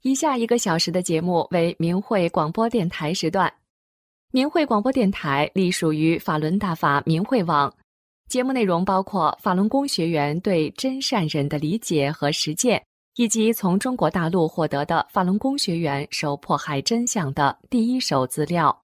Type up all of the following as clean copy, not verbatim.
以下1个小时的节目为明慧广播电台时段。明慧广播电台隶属于法轮大法明慧网，节目内容包括法轮功学员对真善忍的理解和实践，以及从中国大陆获得的法轮功学员受迫害真相的第一手资料。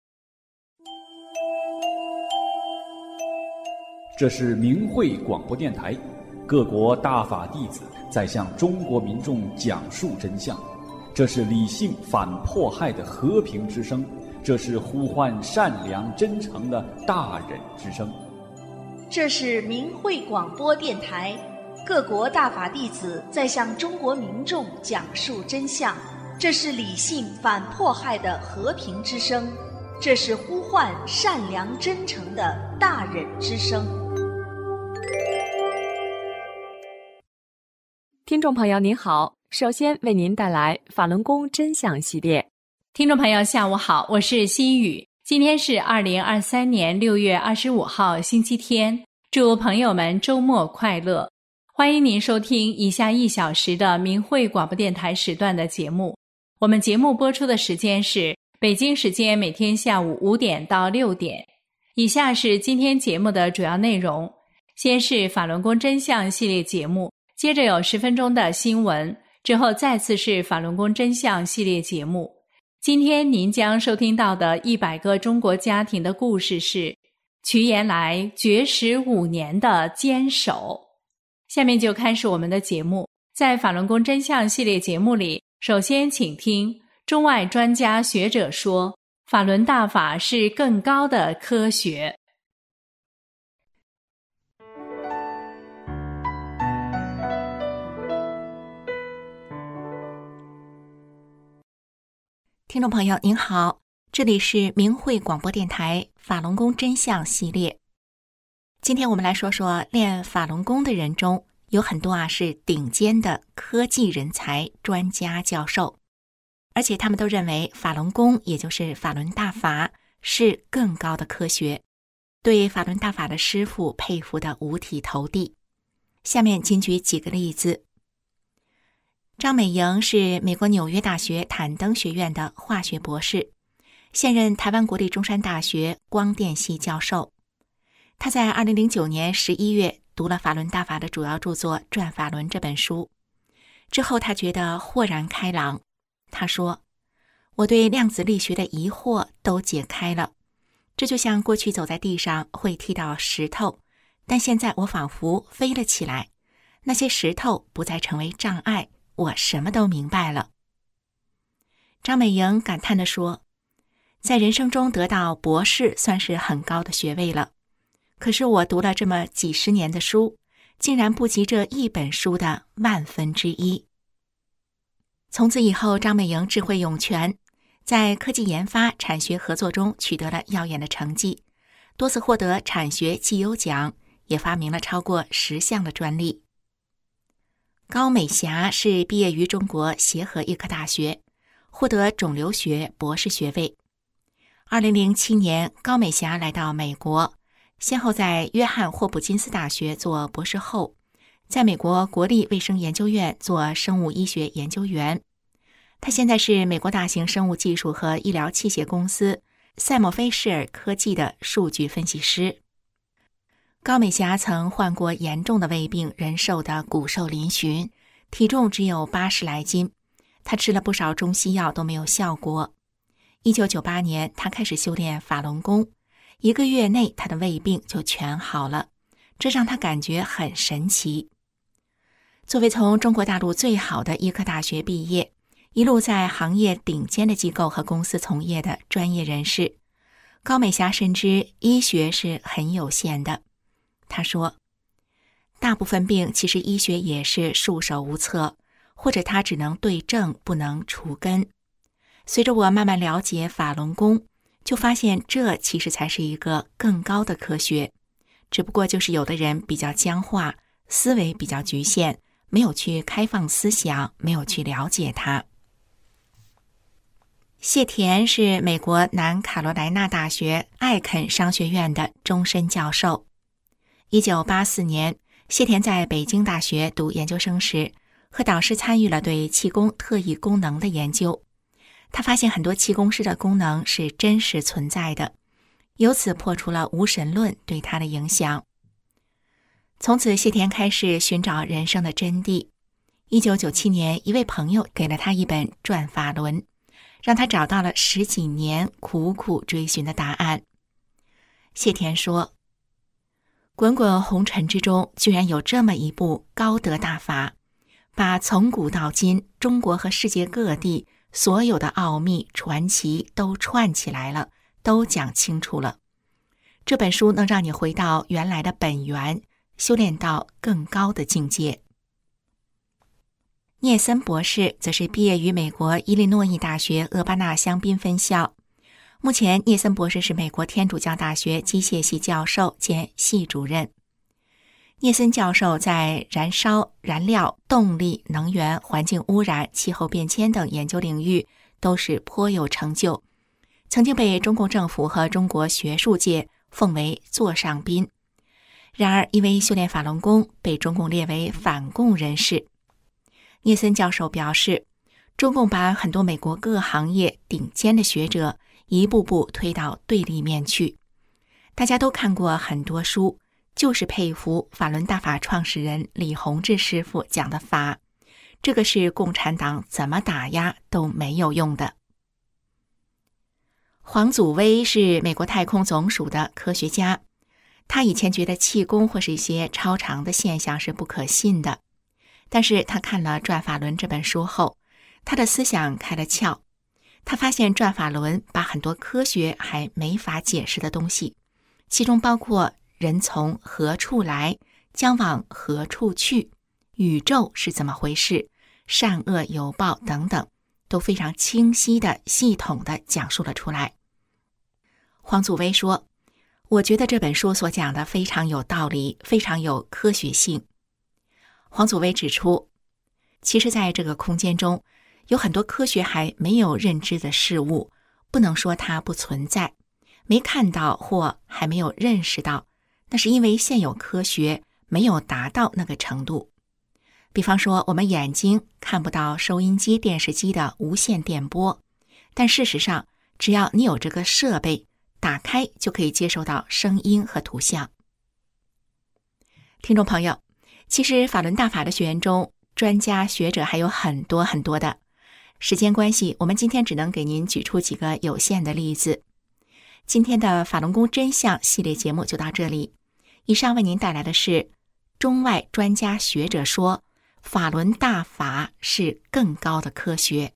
这是明慧广播电台，各国大法弟子在向中国民众讲述真相，这是理性反迫害的和平之声，这是呼唤善良真诚的大忍之声。 这是明慧广播电台，各国大法弟子在向中国民众讲述真相，这是理性反迫害的和平之声，这是呼唤善良真诚的大忍之声。 听众朋友您好，首先为您带来法轮功真相系列。 听众朋友下午好，我是心雨，今天是2023年6月25号星期天，祝朋友们周末快乐。欢迎您收听以下1小时的明慧广播电台时段的节目。我们节目播出的时间是北京时间每天下午5点到6点。以下是今天节目的主要内容，先是法轮功真相系列节目，接着有10分钟的新闻，之后再次是法轮功真相系列节目。今天您将收听到的100个中国家庭的故事是瞿延来绝食5年的坚守。下面就开始我们的节目。在法轮功真相系列节目里，首先请听中外专家学者说，法轮大法是更高的科学。 听众朋友您好，这里是明慧广播电台法轮功真相系列。今天我们来说说练法轮功的人中有很多是顶尖的科技人才、专家、教授，而且他们都认为法轮功也就是法轮大法是更高的科学，对法轮大法的师父佩服得五体投地。下面仅举几个例子。张美莹是美国纽约大学坦登学院的化学博士，现任台湾国立中山大学光电系教授。他在2009年11月读了法轮大法的主要著作《转法轮》这本书之后，他觉得豁然开朗。他说，我对量子力学的疑惑都解开了，这就像过去走在地上会踢到石头，但现在我仿佛飞了起来，那些石头不再成为障碍，我什么都明白了。张美莹感叹地说，在人生中得到博士算是很高的学位了，可是我读了这么几十年的书，竟然不及这一本书的1/1000。从此以后，张美莹智慧涌泉，在科技研发、产学合作中取得了耀眼的成绩，多次获得产学绩优奖，也发明了超过10项的专利。高美霞是毕业于中国协和医科大学，获得肿瘤学博士学位。2007年，高美霞来到美国，先后在约翰霍普金斯大学做博士后，在美国国立卫生研究院做生物医学研究员。他现在是美国大型生物技术和医疗器械公司赛默菲士尔科技的数据分析师。高美霞曾患过严重的胃病，人瘦得骨瘦嶙峋，体重只有80来斤。她吃了不少中西药都没有效果。1998年，她开始修炼法轮功，1个月内她的胃病就全好了，这让她感觉很神奇。作为从中国大陆最好的医科大学毕业，一路在行业顶尖的机构和公司从业的专业人士，高美霞深知医学是很有限的。他说，大部分病其实医学也是束手无策，或者它只能对症不能除根。随着我慢慢了解法轮功，就发现这其实才是一个更高的科学，只不过就是有的人比较僵化，思维比较局限，没有去开放思想，没有去了解它。谢田是美国南卡罗来纳大学艾肯商学院的终身教授。1984年，谢田在北京大学读研究生时， 和导师参与了对气功特异功能的研究。他发现很多气功师的功能是真实存在的，由此破除了无神论对他的影响。从此，谢田开始寻找人生的真谛。1997年，一位朋友给了他一本《转法轮》，让他找到了10几年苦苦追寻的答案。谢田说，滚滚红尘之中居然有这么一部高德大法，把从古到今中国和世界各地所有的奥秘传奇都串起来了，都讲清楚了。这本书能让你回到原来的本源，修炼到更高的境界。聂森博士则是毕业于美国伊利诺伊大学厄巴纳香槟分校。目前，聂森博士是美国天主教大学机械系教授兼系主任。聂森教授在燃烧、燃料、动力、能源、环境污染、气候变迁等研究领域都是颇有成就，曾经被中共政府和中国学术界奉为座上宾。然而，因为修炼法轮功，被中共列为反共人士。聂森教授表示，中共把很多美国各行业顶尖的学者一步步推到对立面去。大家都看过很多书，就是佩服法轮大法创始人李洪志师傅讲的法，这个是共产党怎么打压都没有用的。黄祖威是美国太空总署的科学家，他以前觉得气功或是一些超常的现象是不可信的，但是他看了《转法轮》这本书后，他的思想开了窍。他发现《转法轮》把很多科学还没法解释的东西，其中包括人从何处来，将往何处去，宇宙是怎么回事，善恶有报等等，都非常清晰的、系统的讲述了出来。黄祖威说，我觉得这本书所讲的非常有道理，非常有科学性。黄祖威指出，其实在这个空间中有很多科学还没有认知的事物，不能说它不存在，没看到或还没有认识到，那是因为现有科学没有达到那个程度。比方说，我们眼睛看不到收音机、电视机的无线电波，但事实上，只要你有这个设备，打开就可以接收到声音和图像。听众朋友，其实法轮大法的学员中，专家学者还有很多很多的。时间关系，我们今天只能给您举出几个有限的例子。今天的法轮功真相系列节目就到这里。以上为您带来的是中外专家学者说，法轮大法是更高的科学。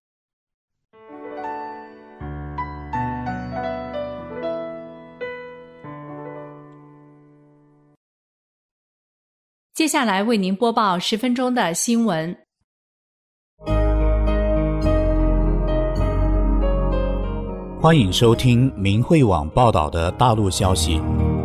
接下来为您播报10分钟的新闻。 欢迎收听明慧网报道的大陆消息。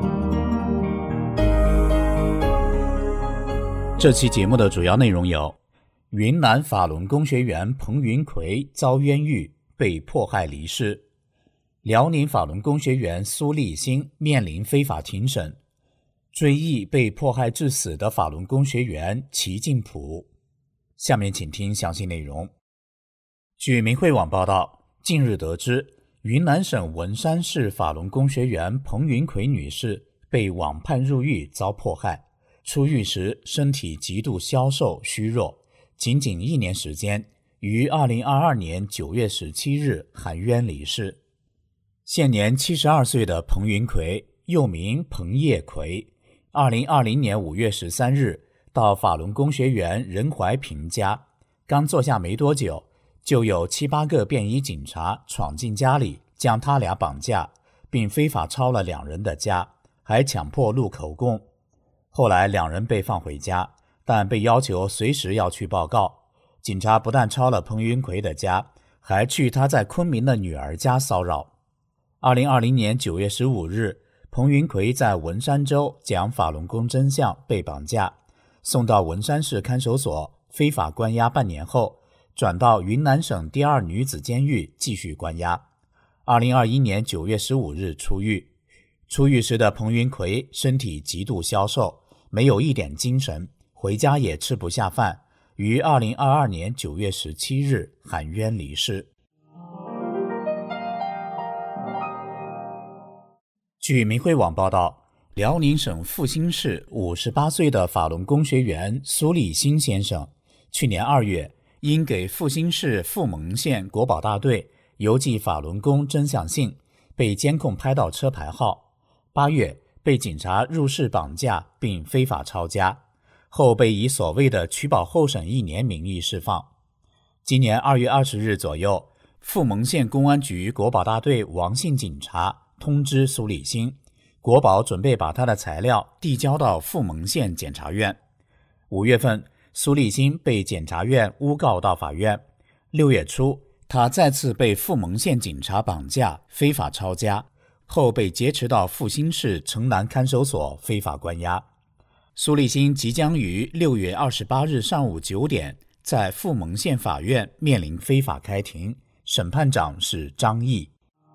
这期节目的主要内容有：云南法轮功学员彭云奎遭冤狱，被迫害离世；辽宁法轮功学员苏立新面临非法庭审；追忆被迫害致死的法轮功学员齐进普。下面请听详细内容。据明慧网报道，近日得知，云南省文山市法轮功学员彭云奎女士被网判入狱遭迫害，出狱时身体极度消瘦虚弱，仅仅1年时间，于2022年9月17日含冤离世。现年72岁的彭云奎，又名彭业奎，2020年5月13日到法轮功学员任怀平家，刚坐下没多久，就有7、8个便衣警察闯进家里，将他俩绑架，并非法抄了2人的家，还强迫录口供。后来2人被放回家，但被要求随时要去报告。警察不但抄了彭云奎的家，还去他在昆明的女儿家骚扰。2020年9月15日，彭云奎在文山州讲法轮功真相被绑架，送到文山市看守所非法关押半年后，转到云南省第2女子监狱继续关押。2021年9月15日出狱。出狱时的彭云奎身体极度消瘦，没有一点精神，回家也吃不下饭， 于2022年9月17日含冤离世。据明慧网报道，辽宁省阜新市58岁的法轮功学员苏立新先生，去年2月因给阜新市阜蒙县国保大队邮寄法轮功真相信，被监控拍到车牌号。8月被警察入室绑架并非法抄家，后被以所谓的取保候审1年名义释放。今年2月20日左右，阜蒙县公安局国保大队王姓警察通知苏立新，国保准备把他的材料递交到阜蒙县检察院。5月份，苏立新被检察院诬告到法院。6月初，他再次被阜蒙县警察绑架非法抄家，后被劫持到阜新市城南看守所非法关押。苏立新即将于6月28日上午9点在阜蒙县法院面临非法开庭，审判长是张毅。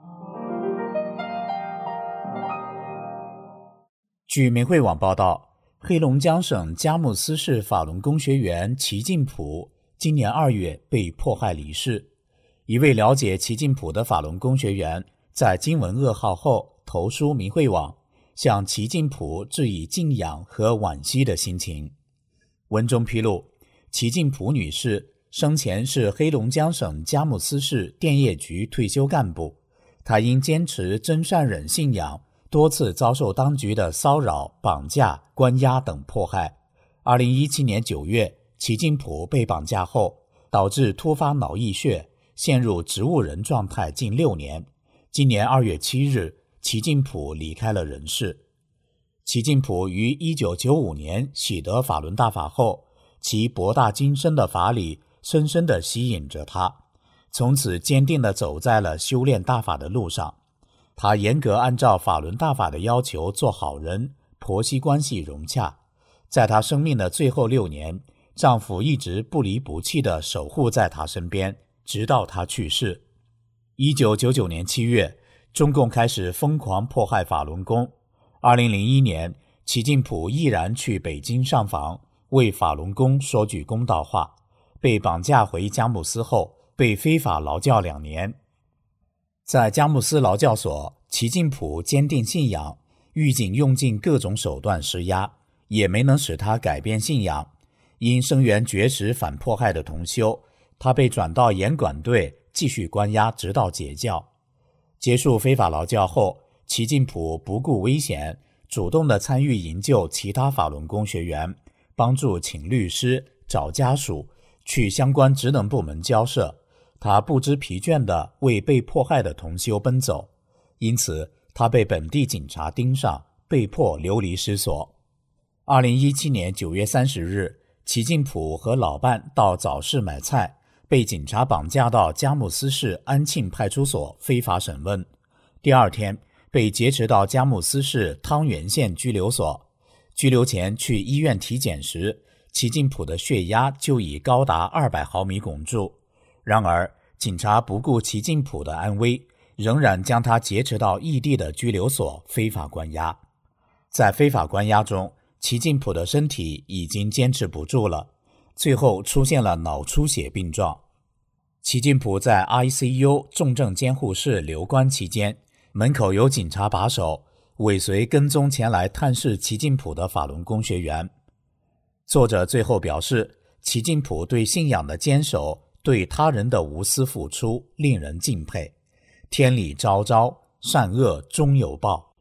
据明慧网报道，黑龙江省佳木斯市法轮功学员齐进普今年2月被迫害离世。一位了解齐进普的法轮功学员在经闻噩耗后投书明慧网，向齐进普致以敬仰和惋惜的心情。文中披露，齐进普女士生前是黑龙江省佳木斯市电业局退休干部，她因坚持真善忍信仰，多次遭受当局的骚扰、绑架、关押等迫害。2017年9月，齐进普被绑架后，导致突发脑溢血，陷入植物人状态近6年。今年2月7日，齐进普离开了人世。齐进普于1995年喜得法轮大法后，其博大精深的法理深深地吸引着他，从此坚定地走在了修炼大法的路上。他严格按照法轮大法的要求做好人，婆媳关系融洽。在他生命的最后6年，丈夫一直不离不弃地守护在他身边，直到他去世。1999年7月，中共开始疯狂迫害法轮功。2001年，齐进普毅然去北京上访，为法轮功说句公道话。被绑架回佳木斯后，被非法劳教2年。在佳木斯劳教所，齐进普坚定信仰，狱警用尽各种手段施压，也没能使他改变信仰。因声援绝食反迫害的同修，他被转到严管队继续关押，直到解教。结束非法劳教后，齐进普不顾危险，主动地参与营救其他法轮功学员，帮助请律师、找家属，去相关职能部门交涉。他不知疲倦地为被迫害的同修奔走，因此他被本地警察盯上，被迫流离失所。2017年9月30日，齐进普和老伴到早市买菜，被警察绑架到佳木斯市安庆派出所非法审问。第2天被劫持到佳木斯市汤原县拘留所。拘留前去医院体检时，齐进普的血压就已高达200毫米汞柱。然而警察不顾齐进普的安危，仍然将他劫持到异地的拘留所非法关押。在非法关押中，齐进普的身体已经坚持不住了，最后出现了脑出血病状。齐进普在 ICU 重症监护室留观期间，门口有警察把守，尾随跟踪前来探视齐进普的法轮功学员。作者最后表示，齐进普对信仰的坚守，对他人的无私付出，令人敬佩。天理昭昭，善恶终有报。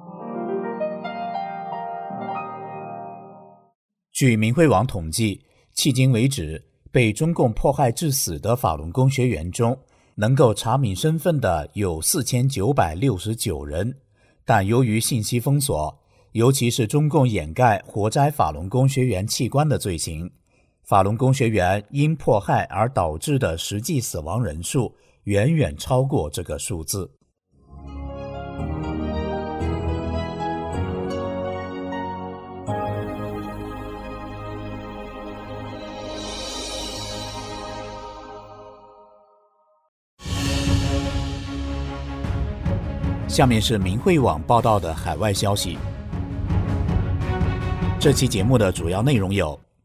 据明慧网统计，迄今为止，被中共迫害致死的法轮功学员中，能够查明身份的有4969人，但由于信息封锁，尤其是中共掩盖活摘法轮功学员器官的罪行，法轮功学员因迫害而导致的实际死亡人数远远超过这个数字。下面是明慧网报道的海外消息。这期节目的主要内容有：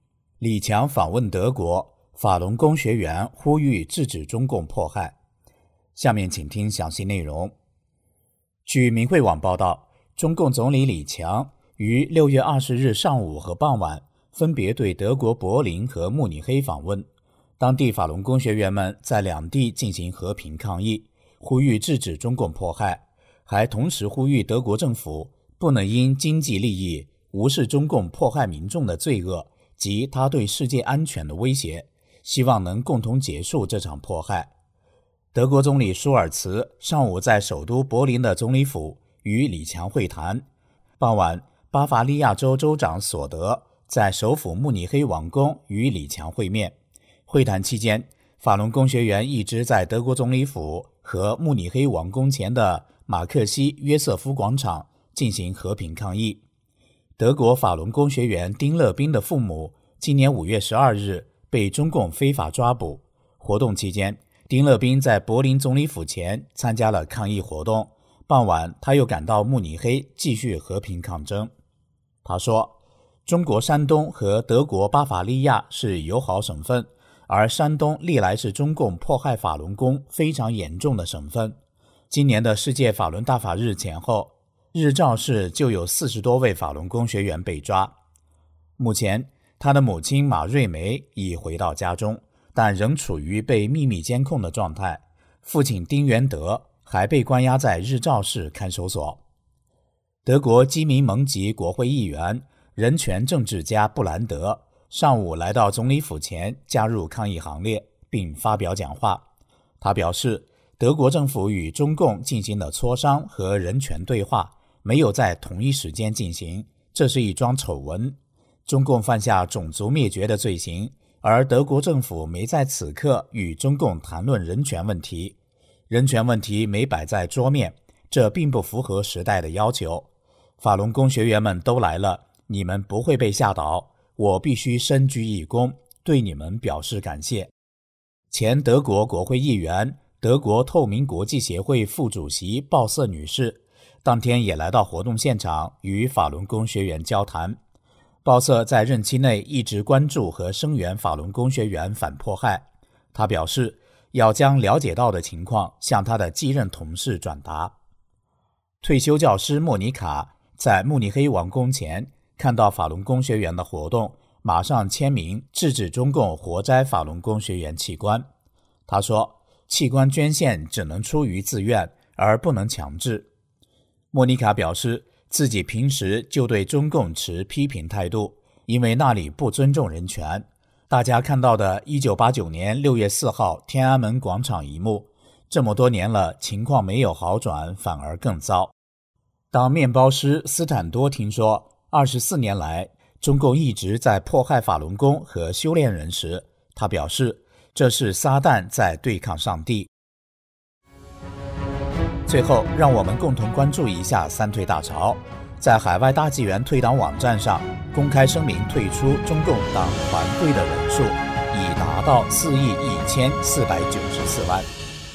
李强访问德国，法轮功学员呼吁制止中共迫害。下面请听详细内容。据明慧网报道，中共总理李强于6月20日上午和傍晚分别对德国柏林和慕尼黑访问，当地法轮功学员们在两地进行和平抗议，呼吁制止中共迫害，还同时呼吁德国政府不能因经济利益无视中共迫害民众的罪恶及他对世界安全的威胁，希望能共同结束这场迫害。德国总理舒尔茨上午在首都柏林的总理府与李强会谈，傍晚巴伐利亚州州长索德在首府慕尼黑王宫与李强会面。会谈期间，法轮功学员一直在德国总理府和慕尼黑王宫前的马克西约瑟夫广场进行和平抗议。德国法轮功学员丁乐斌的父母今年5月12日被中共非法抓捕。活动期间，丁乐斌在柏林总理府前参加了抗议活动，傍晚他又赶到慕尼黑继续和平抗争。他说，中国山东和德国巴伐利亚是友好省份，而山东历来是中共迫害法轮功非常严重的省份。今年的世界法轮大法日前后，日照市就有40多位法轮功学员被抓。目前，他的母亲马瑞梅已回到家中，但仍处于被秘密监控的状态。父亲丁元德还被关押在日照市看守所。德国基民盟籍国会议员、人权政治家布兰德上午来到总理府前加入抗议行列，并发表讲话。他表示，德国政府与中共进行的磋商和人权对话没有在同一时间进行，这是一桩丑闻。中共犯下种族灭绝的罪行，而德国政府没在此刻与中共谈论人权问题，人权问题没摆在桌面，这并不符合时代的要求。法轮功学员们都来了，你们不会被吓倒，我必须深鞠一躬，对你们表示感谢。前德国国会议员、德国透明国际协会副主席鲍瑟女士当天也来到活动现场与法轮功学员交谈。鲍瑟在任期内一直关注和声援法轮功学员反迫害，他表示要将了解到的情况向他的继任同事转达。退休教师莫妮卡在慕尼黑王宫前看到法轮功学员的活动，马上签名制止中共活摘法轮功学员器官。他说，器官捐献只能出于自愿，而不能强制。莫妮卡表示，自己平时就对中共持批评态度，因为那里不尊重人权。大家看到的1989年6月4号天安门广场一幕，这么多年了，情况没有好转，反而更糟。当面包师斯坦多听说24年来中共一直在迫害法轮功和修炼人时，他表示，这是撒旦在对抗上帝。最后，让我们共同关注一下三退大潮。在海外大纪元退党网站上公开声明退出中共党团队的人数已达到4亿1494万。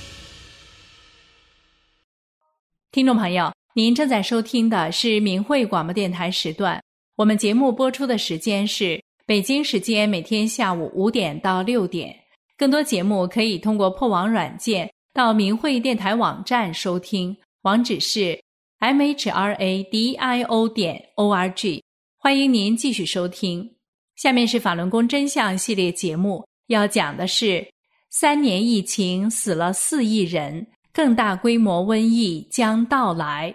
听众朋友，您正在收听的是明慧广播电台时段，我们节目播出的时间是北京时间每天下午5点到6点。更多节目可以通过破网软件到明慧电台网站收听，网址是 mhradio.org。 欢迎您继续收听。下面是法轮功真相系列节目，要讲的是3年疫情死了4亿人，更大规模瘟疫将到来。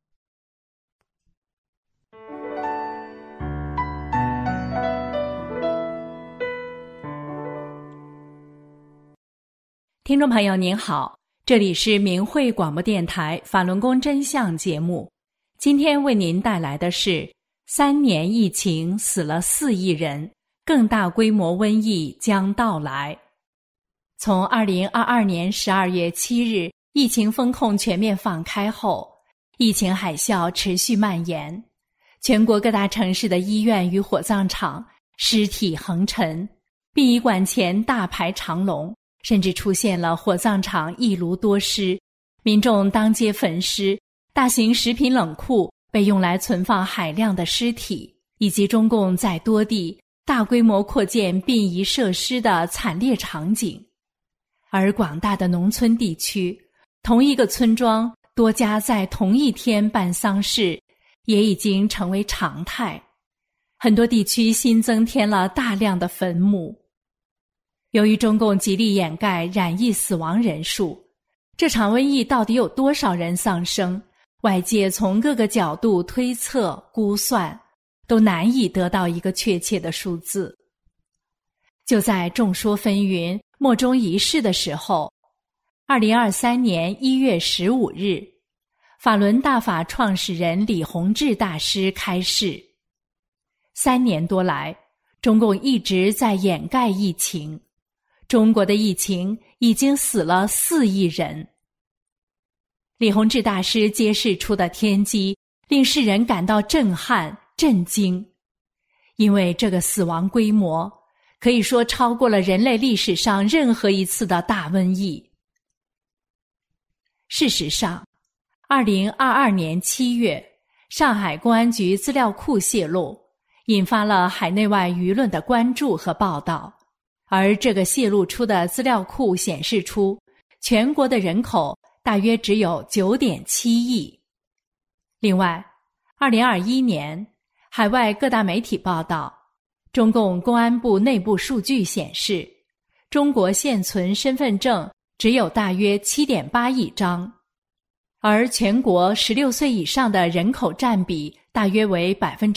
听众朋友您好，这里是明慧广播电台法轮功真相节目。今天为您带来的是3年疫情死了4亿人，更大规模瘟疫将到来。从2022年12月7日疫情封控全面放开后，疫情海啸持续蔓延，全国各大城市的医院与火葬场尸体横陈，殡仪馆前大排长龙，甚至出现了火葬场一炉多尸，民众当街焚尸，大型食品冷库被用来存放海量的尸体，以及中共在多地大规模扩建殡仪设施的惨烈场景。而广大的农村地区，同一个村庄多家在同一天办丧事，也已经成为常态。很多地区新增添了大量的坟墓。由于中共极力掩盖染疫死亡人数，这场瘟疫到底有多少人丧生，外界从各个角度推测估算，都难以得到一个确切的数字。就在众说纷纭、莫衷一是的时候，2023年1月15日，法轮大法创始人李洪志大师开示：3年多来，中共一直在掩盖疫情，中国的疫情已经死了4亿人。李洪志大师揭示出的天机，令世人感到震撼、震惊，因为这个死亡规模可以说超过了人类历史上任何一次的大瘟疫。事实上，2022年7月，上海公安局资料库泄露，引发了海内外舆论的关注和报道。而这个泄露出的资料库显示出，全国的人口大约只有 9.7 亿。另外，2021年，海外各大媒体报道，中共公安部内部数据显示，中国现存身份证只有大约 7.8 亿张，而全国16岁以上的人口占比大约为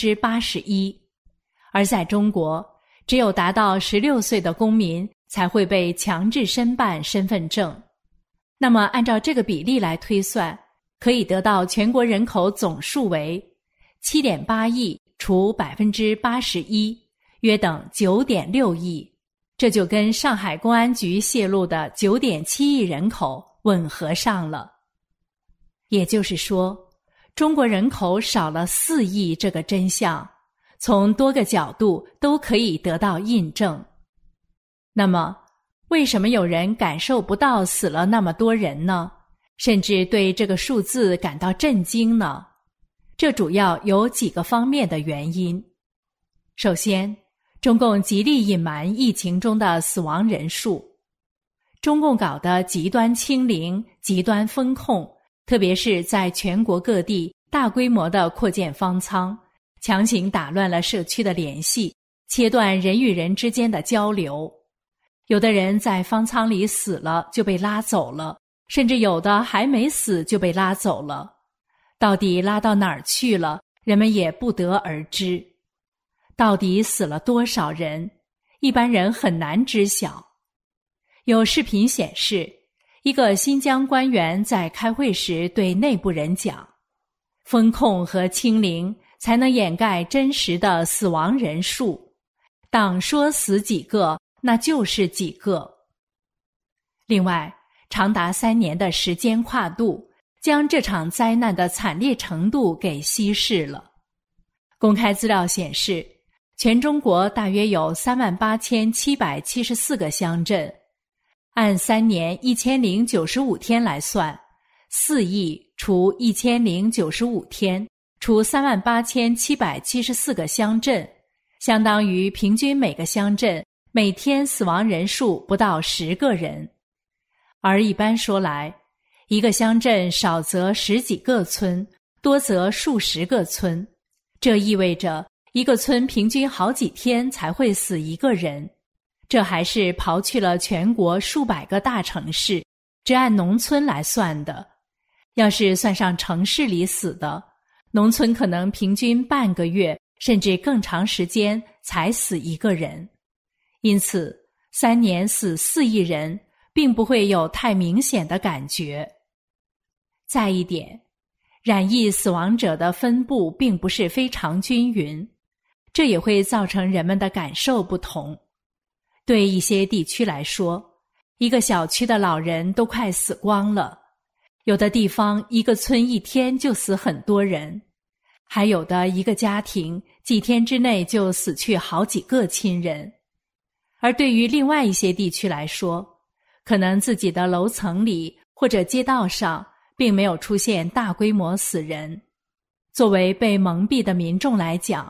81%， 而在中国，只有达到16岁的公民才会被强制申办身份证。那么按照这个比例来推算，可以得到全国人口总数为 7.8 亿除 81%， 约等 9.6 亿。这就跟上海公安局泄露的 9.7 亿人口吻合上了。也就是说，中国人口少了4亿这个真相，从多个角度都可以得到印证。那么，为什么有人感受不到死了那么多人呢？甚至对这个数字感到震惊呢？这主要有几个方面的原因。首先，中共极力隐瞒疫情中的死亡人数。中共搞的极端清零、极端封控，特别是在全国各地大规模的扩建方舱，强行打乱了社区的联系，切断人与人之间的交流。有的人在方舱里死了就被拉走了，甚至有的还没死就被拉走了。到底拉到哪儿去了，人们也不得而知。到底死了多少人，一般人很难知晓。有视频显示，一个新疆官员在开会时对内部人讲，封控和清零才能掩盖真实的死亡人数，党说死几个，那就是几个。另外，长达3年的时间跨度，将这场灾难的惨烈程度给稀释了。公开资料显示，全中国大约有38774个乡镇，按3年1095天来算，4亿除1095天除38774个乡镇，相当于平均每个乡镇每天死亡人数不到10个人。而一般说来，一个乡镇少则10几个村，多则数十个村，这意味着一个村平均好几天才会死一个人。这还是刨去了全国数百个大城市，只按农村来算的。要是算上城市里死的，农村可能平均半个月甚至更长时间才死一个人。因此3年死4亿人并不会有太明显的感觉。再一点，染疫死亡者的分布并不是非常均匀，这也会造成人们的感受不同。对一些地区来说，一个小区的老人都快死光了，有的地方一个村一天就死很多人，还有的一个家庭几天之内就死去好几个亲人。而对于另外一些地区来说，可能自己的楼层里或者街道上并没有出现大规模死人。作为被蒙蔽的民众来讲，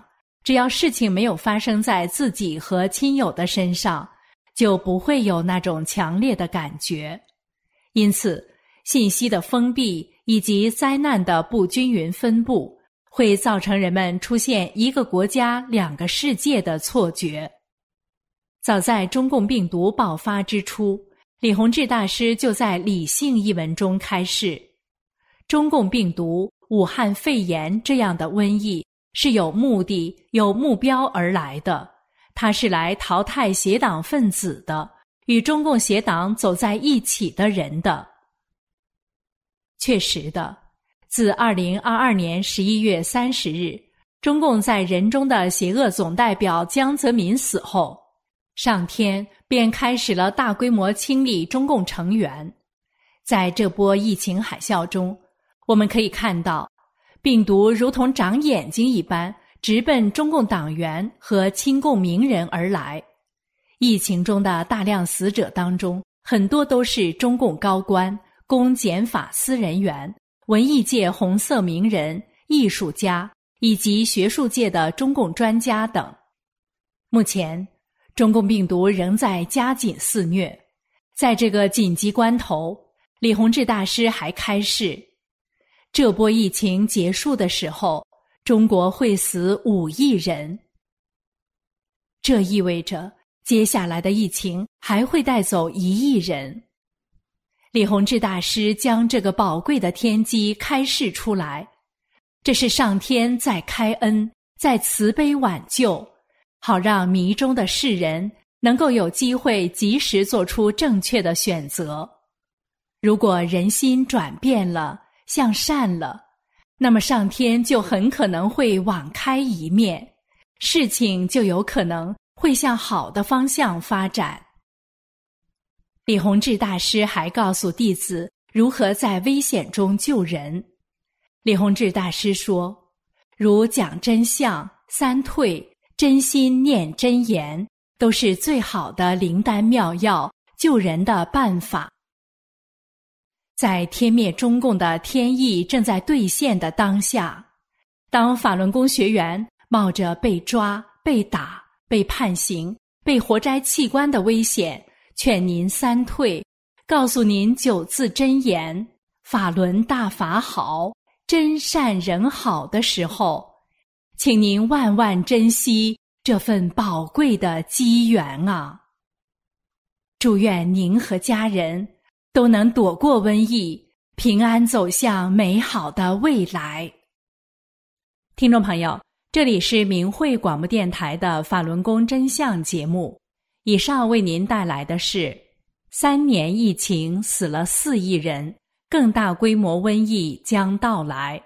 只要事情没有发生在自己和亲友的身上，就不会有那种强烈的感觉。因此，信息的封闭以及灾难的不均匀分布，会造成人们出现一个国家两个世界的错觉。早在中共病毒爆发之初，李洪志大师就在《理性》一文中开示，中共病毒、武汉肺炎这样的瘟疫是有目的、有目标而来的，它是来淘汰邪党分子的，与中共邪党走在一起的人的。确实的，自2022年11月30日，中共在人中的邪恶总代表江泽民死后，上天便开始了大规模清理中共成员。在这波疫情海啸中，我们可以看到，病毒如同长眼睛一般，直奔中共党员和亲共名人而来。疫情中的大量死者当中，很多都是中共高官、公检法司人员、文艺界红色名人、艺术家以及学术界的中共专家等。目前，中共病毒仍在加紧肆虐。在这个紧急关头，李洪志大师还开示，这波疫情结束的时候，中国会死5亿人。这意味着接下来的疫情还会带走1亿人。李洪志大师将这个宝贵的天机开示出来，这是上天在开恩，在慈悲挽救，好让迷中的世人能够有机会及时做出正确的选择。如果人心转变了，向善了，那么上天就很可能会网开一面，事情就有可能会向好的方向发展。李洪志大师还告诉弟子如何在危险中救人。李洪志大师说，如讲真相、三退、真心念真言，都是最好的灵丹妙药，救人的办法。在天灭中共的天意正在兑现的当下，当法轮功学员冒着被抓、被打、被判刑、被活摘器官的危险，劝您三退，告诉您9字真言：法轮大法好，真善人好的时候，请您万万珍惜这份宝贵的机缘啊！祝愿您和家人都能躲过瘟疫，平安走向美好的未来。听众朋友，这里是明慧广播电台的法轮功真相节目，以上为您带来的是3年疫情死了4亿人，更大规模瘟疫将到来。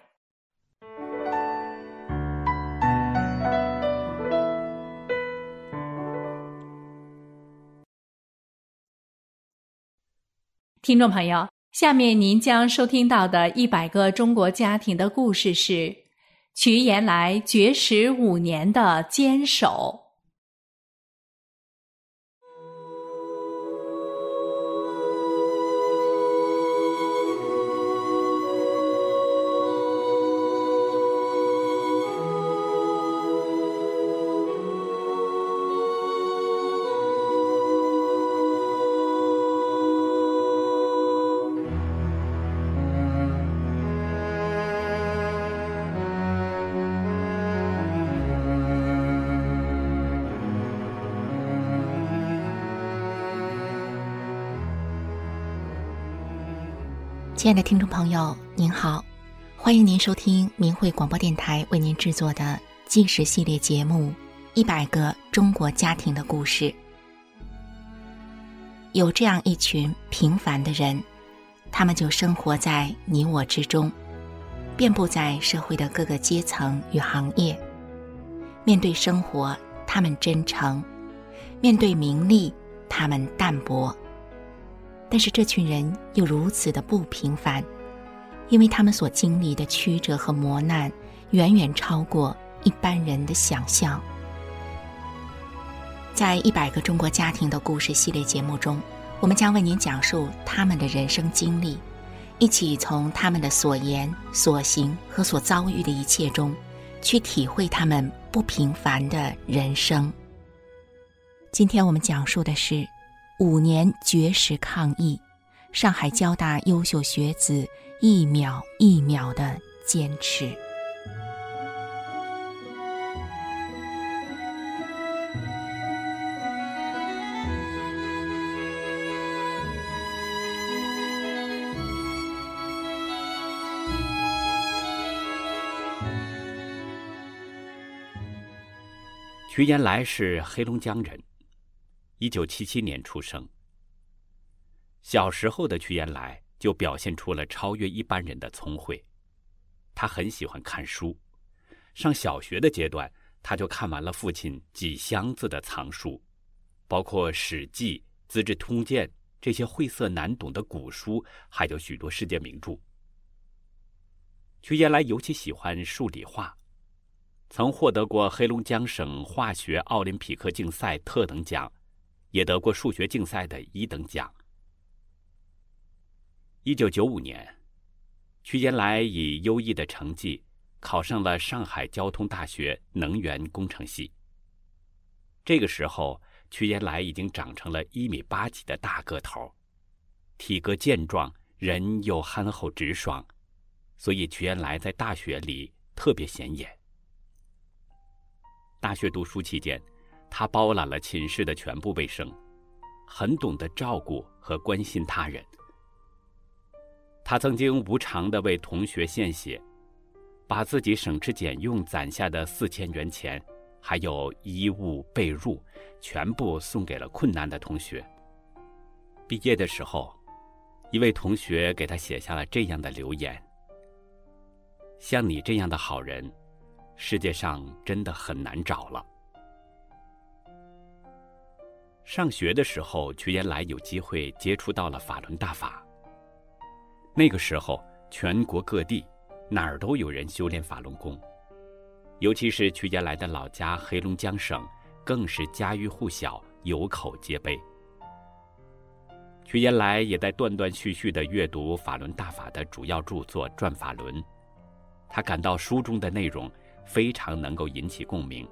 听众朋友，下面您将收听到的100个中国家庭的故事是瞿延来绝食5年的坚守。 亲爱的听众朋友，您好，欢迎您收听明慧广播电台为您制作的纪实系列节目《100个中国家庭的故事》。有这样一群平凡的人，他们就生活在你我之中，遍布在社会的各个阶层与行业。面对生活，他们真诚；面对名利，他们淡泊。但是这群人又如此的不平凡，因为他们所经历的曲折和磨难远远超过一般人的想象。在100个中国家庭的故事系列节目中，我们将为您讲述他们的人生经历，一起从他们的所言、所行和所遭遇的一切中，去体会他们不平凡的人生。今天我们讲述的是5年绝食抗疫，上海交大优秀学子一秒一秒的坚持。 瞿延来是黑龙江人，1977年出生。小时候的瞿延来就表现出了超越一般人的聪慧。他很喜欢看书，上小学的阶段，他就看完了父亲几箱子的藏书，包括《史记》《资治通鉴》这些晦涩难懂的古书，还有许多世界名著。瞿延来尤其喜欢数理化，曾获得过黑龙江省化学奥林匹克竞赛特等奖，也得过数学竞赛的1等奖。1995年，瞿延来以优异的成绩考上了上海交通大学能源工程系。这个时候，瞿延来已经长成了1.8米几的大个头，体格健壮，人又憨厚直爽，所以瞿延来在大学里特别显眼。大学读书期间，他包揽了寝室的全部卫生，很懂得照顾和关心他人。他曾经无偿地为同学献血，把自己省吃俭用攒下的4000元钱，还有衣物被褥，全部送给了困难的同学。毕业的时候，一位同学给他写下了这样的留言：像你这样的好人，世界上真的很难找了。上学的时候，瞿延来有机会接触到了法轮大法。那个时候，全国各地哪儿都有人修炼法轮功，尤其是瞿延来的老家黑龙江省，更是家喻户晓，有口皆碑。瞿延来也在断断续续地阅读法轮大法的主要著作《转法轮》，他感到书中的内容非常能够引起共鸣。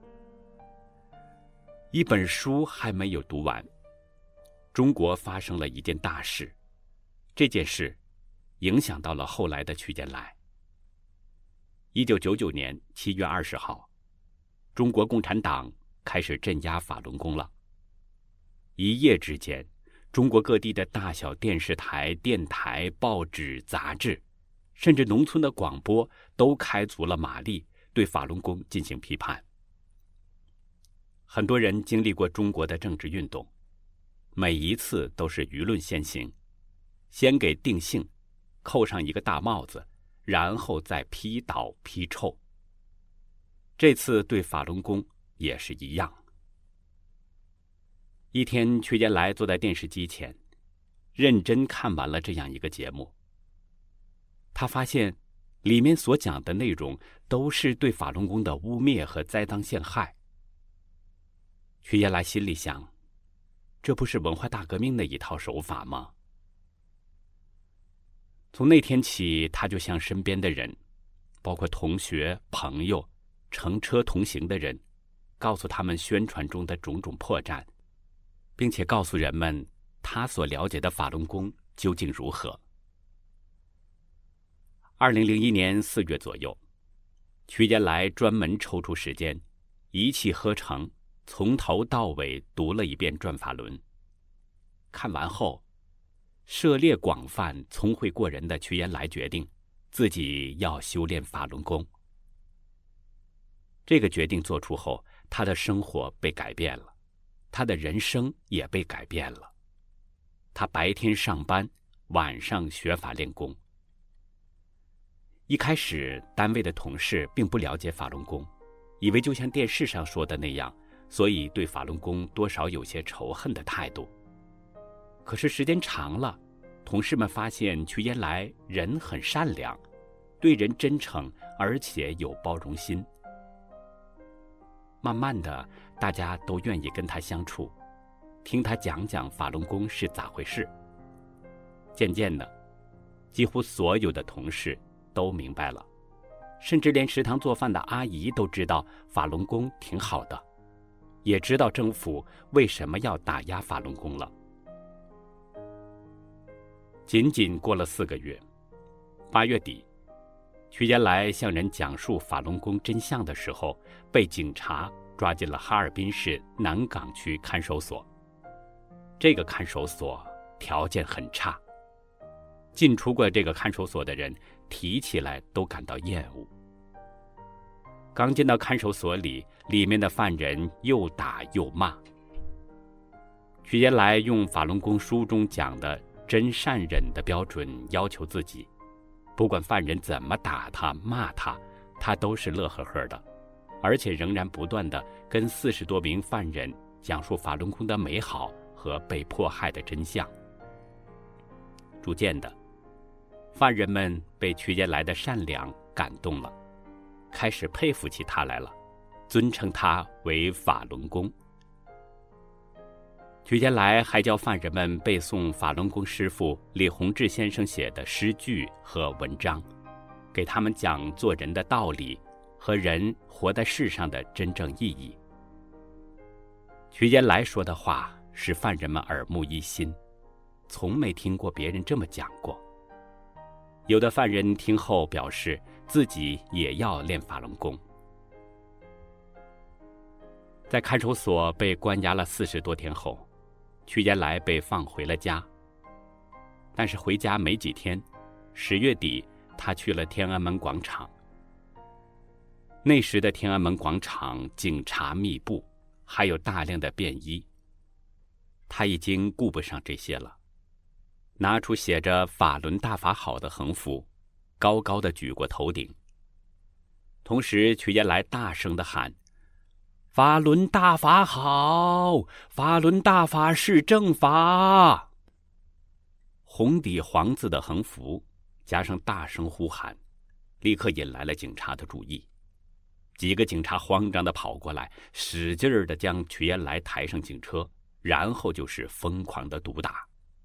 一本书还没有读完，中国发生了一件大事，这件事影响到了后来的瞿延来。1999年7月20号，中国共产党开始镇压法轮功了。一夜之间，中国各地的大小电视台、电台、报纸、杂志，甚至农村的广播都开足了马力，对法轮功进行批判。很多人经历过中国的政治运动，每一次都是舆论先行，先给定性扣上一个大帽子，然后再批倒批臭。这次对法轮功也是一样。一天，瞿延来坐在电视机前，认真看完了这样一个节目。他发现里面所讲的内容都是对法轮功的污蔑和栽赃陷害。瞿延来心里想，这不是文化大革命的一套手法吗？从那天起，他就向身边的人，包括同学、朋友、乘车同行的人，告诉他们宣传中的种种破绽，并且告诉人们他所了解的法轮功究竟如何。2001年4月左右，瞿延来专门抽出时间，一气呵成，从头到尾读了一遍《转法轮》。看完后，涉猎广泛、聪慧过人的瞿延来决定自己要修炼法轮功。这个决定做出后，他的生活被改变了，他的人生也被改变了。他白天上班，晚上学法练功。一开始，单位的同事并不了解法轮功，以为就像电视上说的那样，所以对法轮功多少有些仇恨的态度。可是时间长了，同事们发现瞿延来人很善良，对人真诚，而且有包容心。慢慢的，大家都愿意跟他相处，听他讲讲法轮功是咋回事。渐渐的，几乎所有的同事都明白了， 甚至连食堂做饭的阿姨都知道法轮功挺好的，也知道政府为什么要打压法轮功了。仅仅过了4个月，8月底，瞿延来向人讲述法轮功真相的时候，被警察抓进了哈尔滨市南岗区看守所。这个看守所条件很差，进出过这个看守所的人提起来都感到厌恶。刚进到看守所里，里面的犯人又打又骂。瞿延来用法轮功书中讲的真善忍的标准要求自己，不管犯人怎么打他骂他，他都是乐呵呵的，而且仍然不断地跟40多名犯人讲述法轮功的美好和被迫害的真相。逐渐的，犯人们被瞿延来的善良感动了，开始佩服起他来了，尊称他为法轮功。瞿延来还教犯人们背诵法轮功师父李洪志先生写的诗句和文章，给他们讲做人的道理和人活在世上的真正意义。瞿延来说的话使犯人们耳目一新，从没听过别人这么讲过。有的犯人听后表示自己也要练法轮功。在看守所被关押了40多天后，瞿延来被放回了家。但是回家没几天，10月底他去了天安门广场。那时的天安门广场警察密布，还有大量的便衣。他已经顾不上这些了，拿出写着法轮大法好的横幅，高高的举过头顶。同时瞿延来大声地喊，法轮大法好，法轮大法是正法。红底黄字的横幅加上大声呼喊，立刻引来了警察的注意。几个警察慌张地跑过来，使劲地将瞿延来抬上警车，然后就是疯狂的毒打。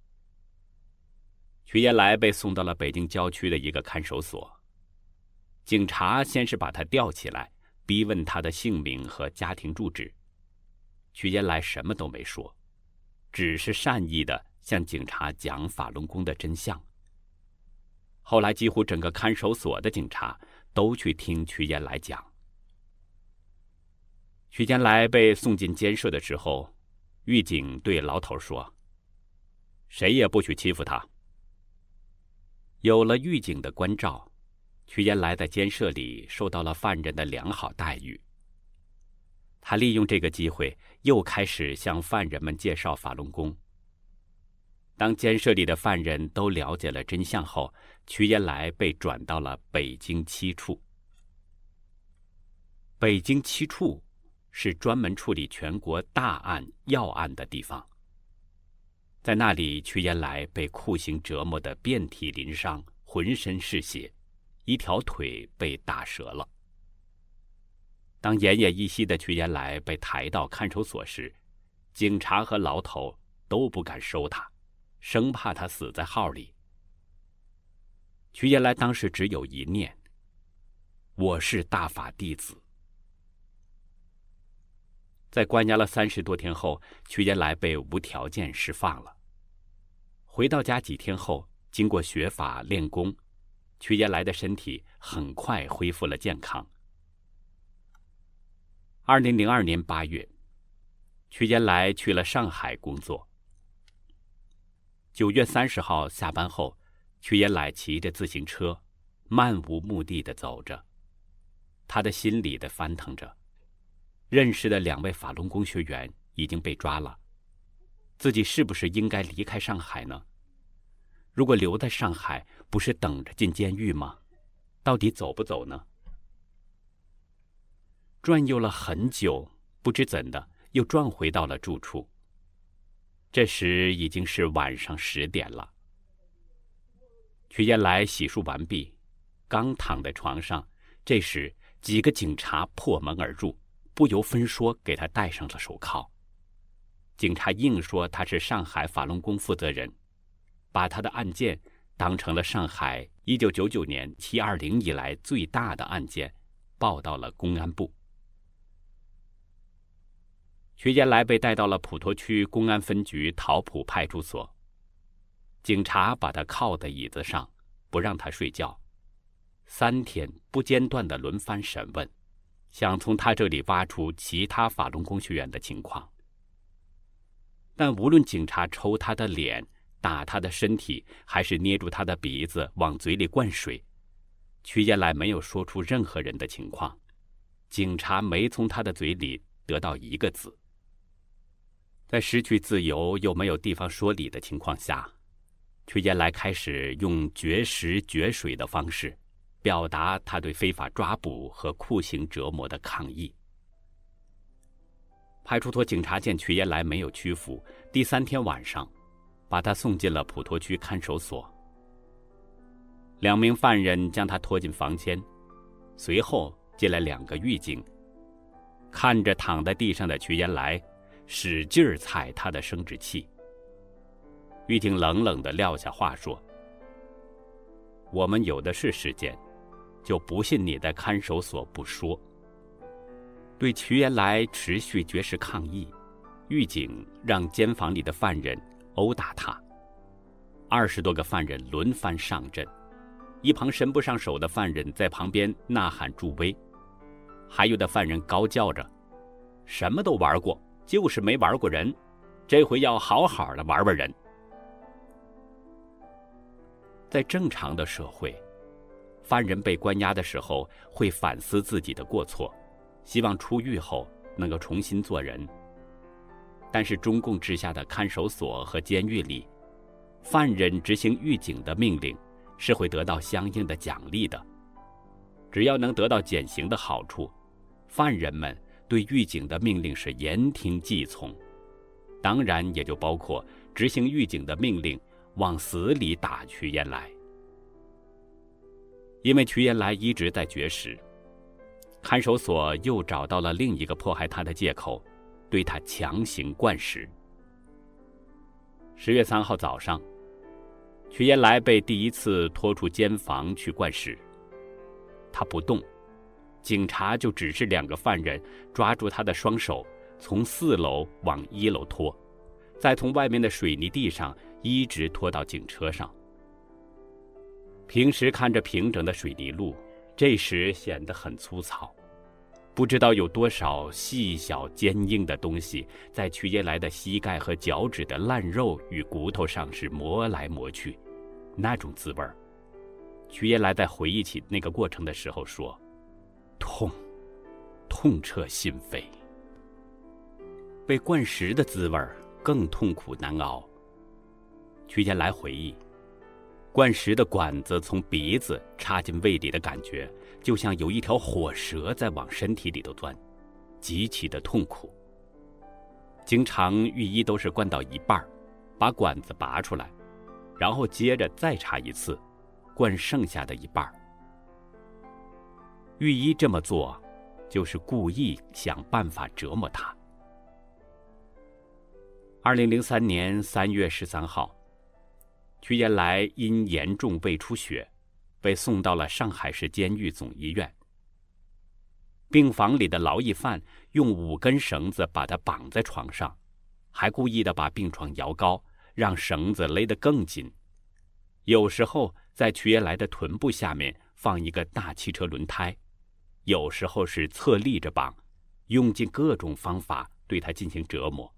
瞿延来被送到了北京郊区的一个看守所，警察先是把他吊起来，逼问他的姓名和家庭住址。瞿延来什么都没说，只是善意地向警察讲法轮功的真相。后来几乎整个看守所的警察都去听瞿延来讲。瞿延来被送进监舍的时候，狱警对牢头说，谁也不许欺负他。有了狱警的关照，瞿延来在监舍里受到了犯人的良好待遇。他利用这个机会又开始向犯人们介绍法轮功。当监舍里的犯人都了解了真相后，瞿延来被转到了北京7处。北京7处是专门处理全国大案要案的地方。在那里，瞿延来被酷刑折磨得遍体鳞伤，浑身是血，一条腿被打折了。当奄奄一息的瞿延来被抬到看守所时，警察和牢头都不敢收他，生怕他死在号里。瞿延来当时只有一念，我是大法弟子。在关押了30多天后，瞿延来被无条件释放了。回到家几天后，经过学法练功，瞿延来的身体很快恢复了健康。2002年8月，瞿延来去了上海工作。9月30号下班后，瞿延来骑着自行车，漫无目的地走着，他的心里在翻腾着。认识的2位法轮功学员已经被抓了，自己是不是应该离开上海呢？如果留在上海，不是等着进监狱吗？到底走不走呢？转悠了很久，不知怎的又转回到了住处。这时已经是晚上10点了。瞿延来洗漱完毕，刚躺在床上，这时几个警察破门而入，不由分说给他戴上了手铐。警察硬说他是上海法轮功负责人，把他的案件当成了上海 1999年720以来最大的案件报到了公安部。瞿延来被带到了普陀区公安分局桃浦派出所，警察把他靠在椅子上，不让他睡觉，3天不间断地轮番审问，想从他这里挖出其他法轮功学员的情况。但无论警察抽他的脸、打他的身体，还是捏住他的鼻子往嘴里灌水，瞿延来没有说出任何人的情况，警察没从他的嘴里得到一个字。在失去自由又没有地方说理的情况下，瞿延来开始用绝食绝水的方式表达他对非法抓捕和酷刑折磨的抗议。派出所警察见瞿延来没有屈服，第3天晚上把他送进了普陀区看守所。2名犯人将他拖进房间，随后进来2个狱警，看着躺在地上的瞿延来，使劲踩他的生殖器。狱警冷冷地撂下话说：“我们有的是时间，就不信你在看守所不说。”对瞿延来持续绝食抗议，狱警让监房里的犯人殴打他，20多个犯人轮番上阵，一旁伸不上手的犯人在旁边呐喊助威，还有的犯人高叫着：“什么都玩过，就是没玩过人，这回要好好的玩玩人。”在正常的社会，犯人被关押的时候会反思自己的过错，希望出狱后能够重新做人。但是中共治下的看守所和监狱里，犯人执行狱警的命令是会得到相应的奖励的。只要能得到减刑的好处，犯人们对狱警的命令是言听计从，当然也就包括执行狱警的命令往死里打瞿延来。因为瞿延来一直在绝食，看守所又找到了另一个迫害他的借口，对他强行灌食。10月3号早上，瞿延来被第一次拖出监房去灌食，他不动，警察就指示2个犯人抓住他的双手，从4楼往1楼拖，再从外面的水泥地上一直拖到警车上。平时看着平整的水泥路，这时显得很粗糙，不知道有多少细小坚硬的东西在瞿延来的膝盖和脚趾的烂肉与骨头上是磨来磨去，那种滋味。瞿延来在回忆起那个过程的时候说：“痛，痛彻心扉。”被灌食的滋味更痛苦难熬。瞿延来回忆，灌食的管子从鼻子插进胃里的感觉，就像有一条火蛇在往身体里头钻，极其的痛苦。经常御医都是灌到一半，把管子拔出来，然后接着再插一次，灌剩下的一半。御医这么做，就是故意想办法折磨他。2003年3月13号，瞿延来因严重胃出血，被送到了上海市监狱总医院。病房里的劳役犯用5根绳子把他绑在床上，还故意的把病床摇高，让绳子勒得更紧。有时候在瞿延来的臀部下面放一个大汽车轮胎，有时候是侧立着绑，用尽各种方法对他进行折磨。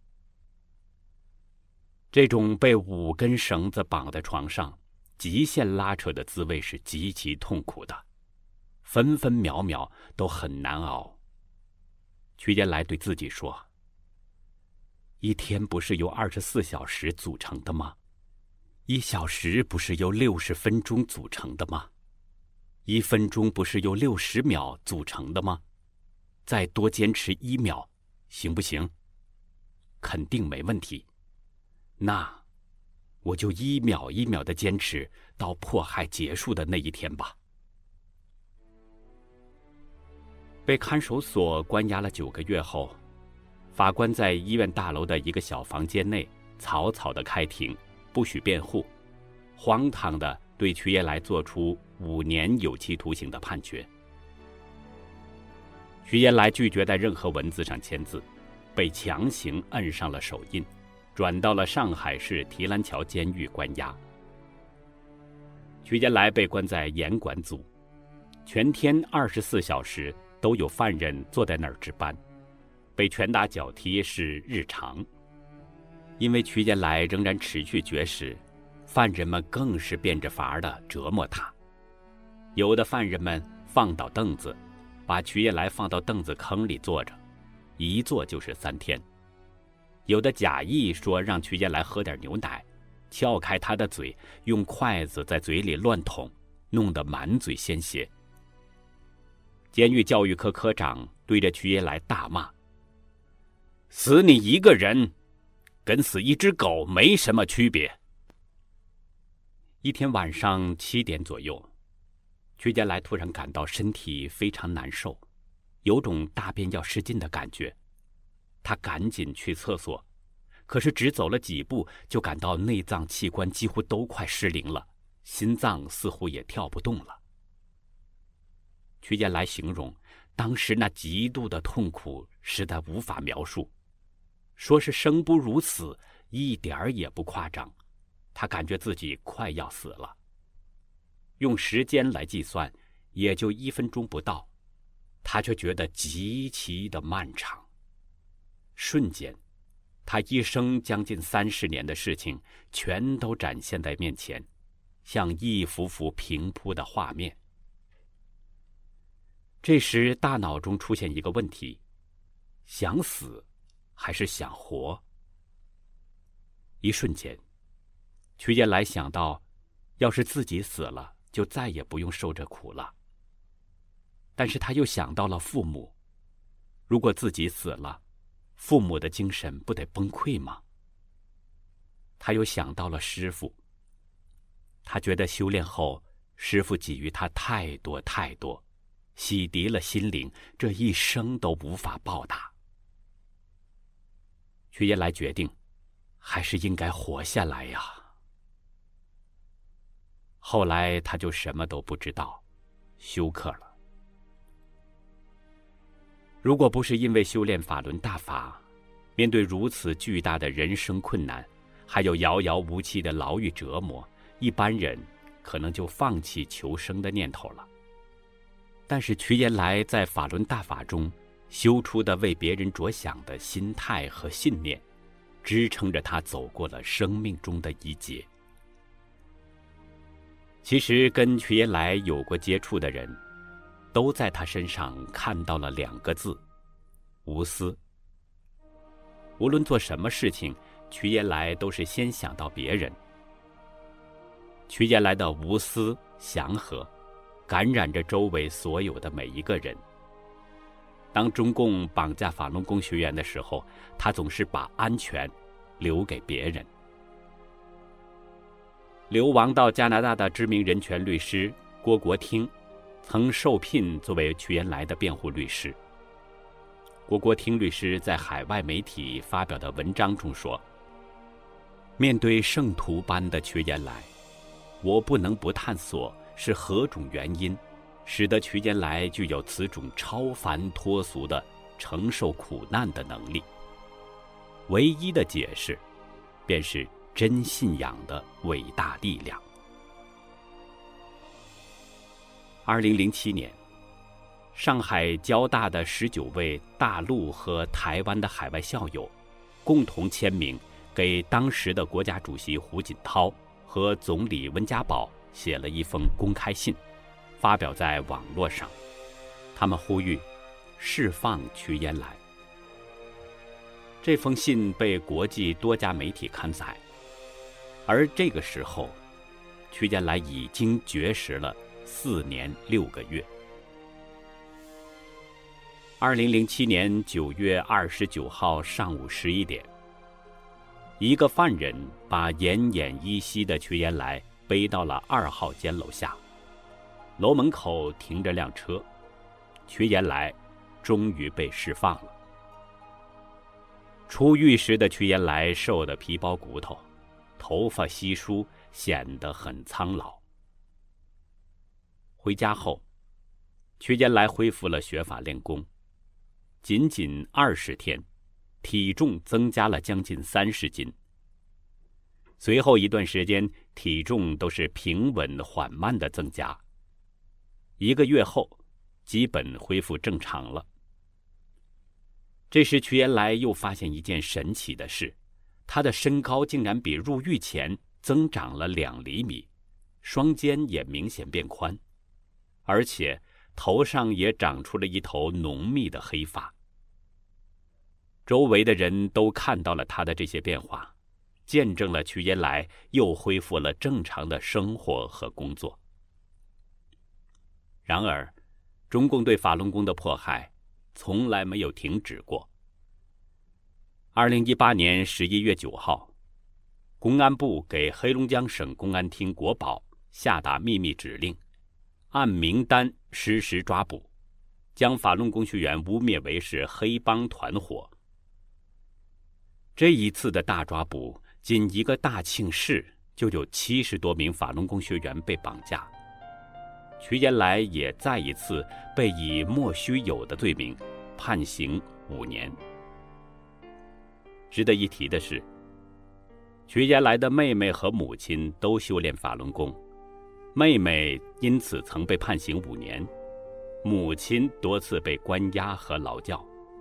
这种被5根绳子绑在床上，极限拉扯的滋味是极其痛苦的，分分秒秒都很难熬。瞿延来对自己说：“一天不是由24小时组成的吗？1小时不是由60分钟组成的吗？1分钟不是由60秒组成的吗？再多坚持1秒，行不行？肯定没问题。那我就1秒1秒的坚持到迫害结束的那一天吧。”被看守所关押了9个月后，法官在医院大楼的一个小房间内草草的开庭，不许辩护，荒唐的对瞿延来作出5年有期徒刑的判决。瞿延来拒绝在任何文字上签字，被强行摁上了手印，转到了上海市提篮桥监狱关押。瞿延来被关在严管组，全天24小时都有犯人坐在那儿值班，被拳打脚踢是日常。因为瞿延来仍然持续绝食，犯人们更是变着法儿地折磨他。有的犯人们放倒凳子，把瞿延来放到凳子坑里坐着，一坐就是3天。有的假意说让瞿延来喝点牛奶，撬开他的嘴，用筷子在嘴里乱捅，弄得满嘴鲜血。监狱教育科科长对着瞿延来大骂：死你一个人，跟死一只狗没什么区别。一天晚上7点左右，瞿延来突然感到身体非常难受，有种大便要失禁的感觉。他赶紧去厕所，可是只走了几步，就感到内脏器官几乎都快失灵了，心脏似乎也跳不动了。瞿延来形容当时那极度的痛苦实在无法描述，说是生不如死，一点儿也不夸张。他感觉自己快要死了，用时间来计算也就1分钟不到，他却觉得极其的漫长。瞬间，他一生将近30年的事情全都展现在面前，像一幅幅平铺的画面。这时大脑中出现一个问题：想死还是想活？一瞬间，瞿延来想到，要是自己死了，就再也不用受这苦了。但是他又想到了父母，如果自己死了，父母的精神不得崩溃吗？他又想到了师父，他觉得修炼后，师父给予他太多太多，洗涤了心灵，这一生都无法报答。瞿延来决定，还是应该活下来呀。后来他就什么都不知道，休克了。如果不是因为修炼法轮大法，面对如此巨大的人生困难，还有遥遥无期的牢狱折磨，一般人可能就放弃求生的念头了。但是瞿延来在法轮大法中修出的为别人着想的心态和信念，支撑着他走过了生命中的一劫。其实跟瞿延来有过接触的人，都在他身上看到了2个字：无私。无论做什么事情，瞿延来都是先想到别人。瞿延来的无私祥和，感染着周围所有的每一个人。当中共绑架法轮功学员的时候，他总是把安全留给别人。流亡到加拿大的知名人权律师郭国听，曾受聘作为瞿延来的辩护律师。郭国听律师在海外媒体发表的文章中说：面对圣徒般的瞿延来，我不能不探索是何种原因使得瞿延来具有此种超凡脱俗的承受苦难的能力。唯一的解释便是真信仰的伟大力量。2007年，上海交大的19位大陆和台湾的海外校友共同签名，给当时的国家主席胡锦涛和总理温家宝写了一封公开信，发表在网络上。他们呼吁释放瞿延来。这封信被国际多家媒体刊载，而这个时候，瞿延来已经绝食了4年6个月。2007年9月29号上午11点，一个犯人把奄奄一息的瞿延来背到了2号监楼下，楼门口停着辆车，瞿延来终于被释放了。出狱时的瞿延来瘦得皮包骨头，头发稀疏，显得很苍老。 回家后，瞿延来恢复了学法练功，仅仅20天，体重增加了将近30斤。随后一段时间，体重都是平稳缓慢的增加。1个月后，基本恢复正常了。这时瞿延来又发现一件神奇的事，他的身高竟然比入狱前增长了2厘米，双肩也明显变宽，而且头上也长出了一头浓密的黑发。周围的人都看到了他的这些变化，见证了瞿延来又恢复了正常的生活和工作。然而，中共对法轮功的迫害从来没有停止过。2018年11月9号，公安部给黑龙江省公安厅国保下达秘密指令，按名单实施抓捕，将法轮功学员污蔑为是黑帮团伙。这一次的大抓捕，仅一个大庆市就有70多名法轮功学员被绑架。瞿延来也再一次被以莫须有的罪名判刑5年。值得一提的是，瞿延来的妹妹和母亲都修炼法轮功，妹妹因此曾被判刑5年，母亲多次被关押和劳教。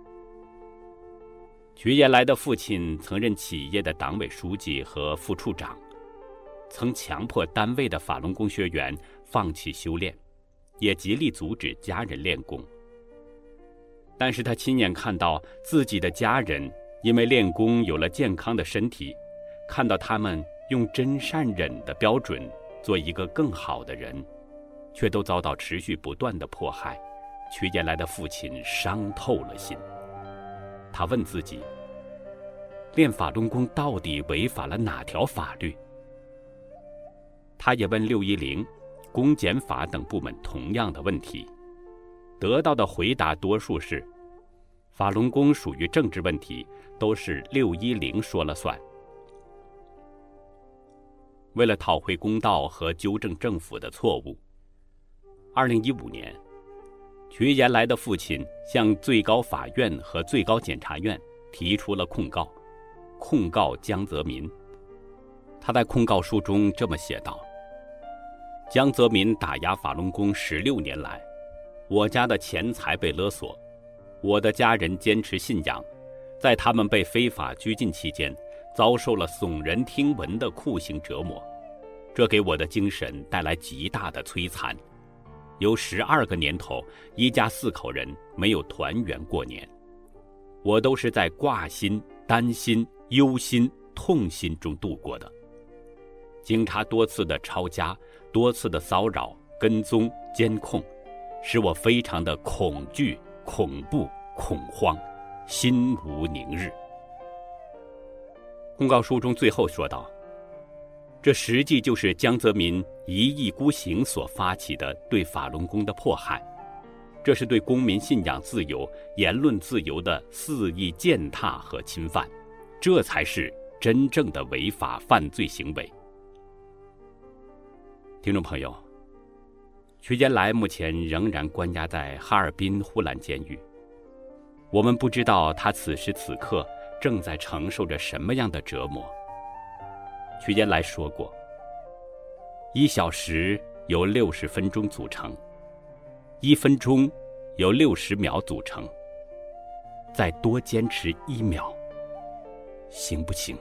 瞿延来的父亲曾任企业的党委书记和副处长，曾强迫单位的法轮功学员放弃修炼，也极力阻止家人练功。但是他亲眼看到自己的家人因为练功有了健康的身体，看到他们用真善忍的标准做一个更好的人，却都遭到持续不断的迫害。瞿延来的父亲伤透了心，他问自己，练法轮功到底违反了哪条法律？他也问610、公检法等部门同样的问题，得到的回答多数是法轮功属于政治问题，都是610说了算。为了讨回公道和纠正政府的错误，2015年，瞿延来的父亲向最高法院和最高检察院提出了控告江泽民。他在控告书中这么写道：江泽民打压法轮功16年来，我家的钱财被勒索，我的家人坚持信仰，在他们被非法拘禁期间，遭受了耸人听闻的酷刑折磨，这给我的精神带来极大的摧残。有12个年头，一家4口人没有团圆过年，我都是在挂心、担心、忧心、痛心中度过的。警察多次的抄家，多次的骚扰、跟踪、监控，使我非常的恐惧、恐怖、恐慌，心无宁日。控告书中最后说道，这实际就是江泽民一意孤行所发起的对法轮功的迫害，这是对公民信仰自由、言论自由的肆意践踏和侵犯，这才是真正的违法犯罪行为。听众朋友，瞿延来目前仍然关押在哈尔滨呼兰监狱，我们不知道他此时此刻正在承受着什么样的折磨。瞿延来说过，1小时由60分钟组成，1分钟由60秒组成，再多坚持1秒，行不行？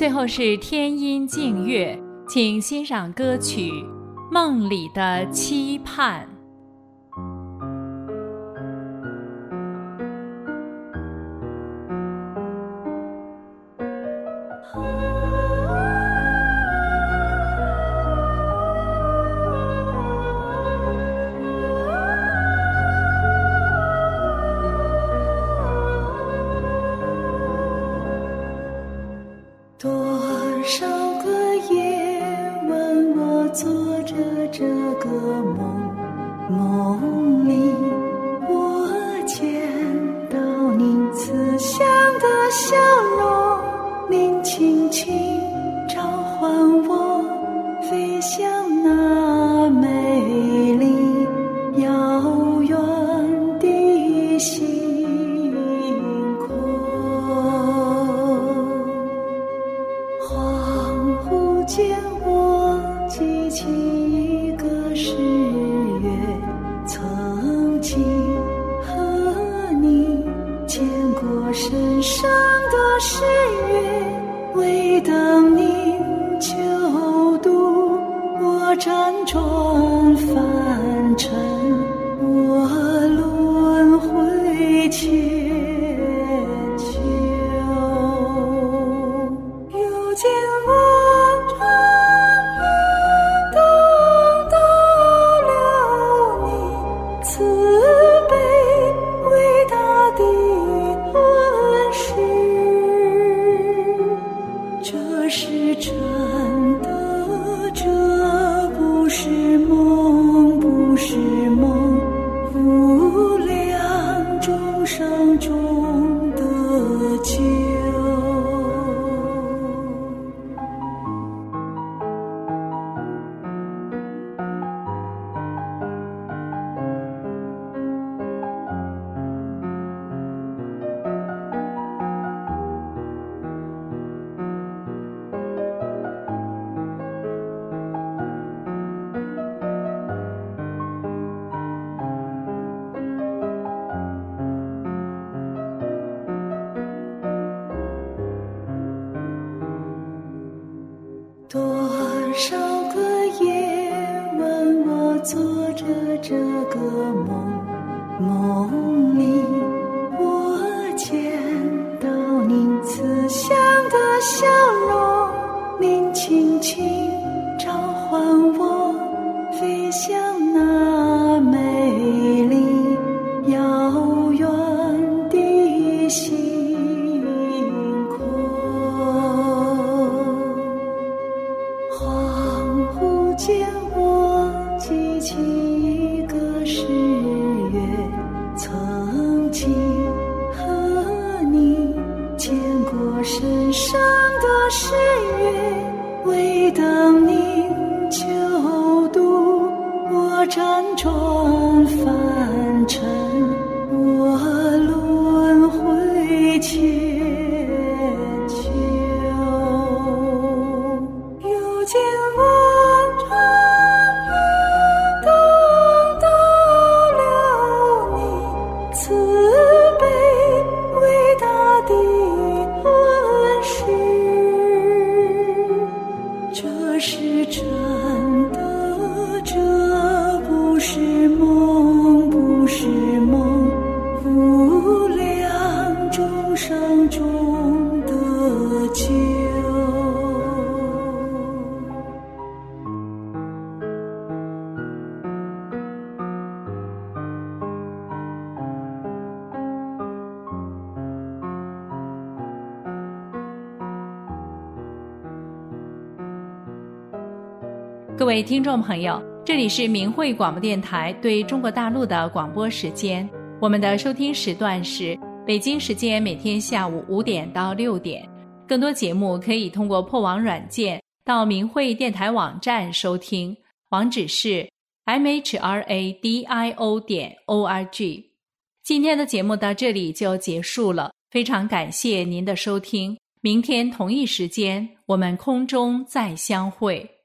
最后是天音净月，请欣赏歌曲《梦里的期盼》。 多少个夜晚，我做着这个梦，梦里我见到您慈祥的笑容，您轻轻召唤我，飞向那美丽遥远的星空。恍惚间我记起一个誓约，曾经和你牵过深深的誓约，为等您救度我辗转凡尘，我轮回千秋。如今我终于等到了你慈悲伟大的恩师，这是真的，这不是梦，不是梦，无量众生中的救。多少个夜晚，我做着这个梦，梦里我见到您慈祥的笑容，您轻轻召唤我，飞向那美丽遥远的星空。恍惚间我记起一个誓约，曾经和你牵过深深的誓约，为等您救度我辗转凡尘，我轮回千秋。如今我终于等到了你慈悲伟大的恩师，这是真的，这不是梦，不是梦，无量众生中的救。 各位听众朋友，这里是明慧广播电台对中国大陆的广播时间，我们的收听时段是北京时间每天下午5点到6点。更多节目可以通过破网软件到明慧电台网站收听，网址是 mhradio.org。 今天的节目到这里就结束了，非常感谢您的收听，明天同一时间我们空中再相会。